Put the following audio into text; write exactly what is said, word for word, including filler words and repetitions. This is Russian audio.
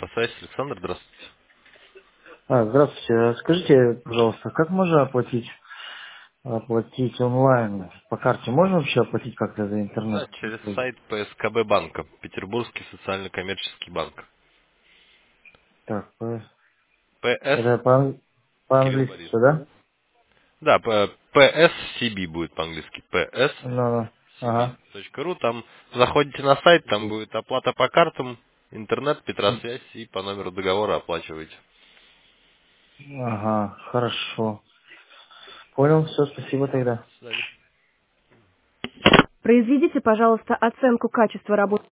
Метросвязь, Александр, здравствуйте. А, здравствуйте. А Скажите, пожалуйста, как можно оплатить, оплатить онлайн? По карте можно вообще оплатить как-то за интернет? Да, через услуги? сайт П С К Б банка, Петербургский социально-коммерческий банк. Так, по- П С, это по- Кирилл по-английски Борис. все, да? Да, П- PSCB будет по-английски. Ну, ну. Ага. пи эс си би точка ру. Там заходите на сайт, там Сиби. будет оплата по картам, интернет, М, Петросвязь и по номеру договора оплачиваете. Ага, хорошо. Понял, все, спасибо тогда. До свидания. Произведите, пожалуйста, оценку качества работы.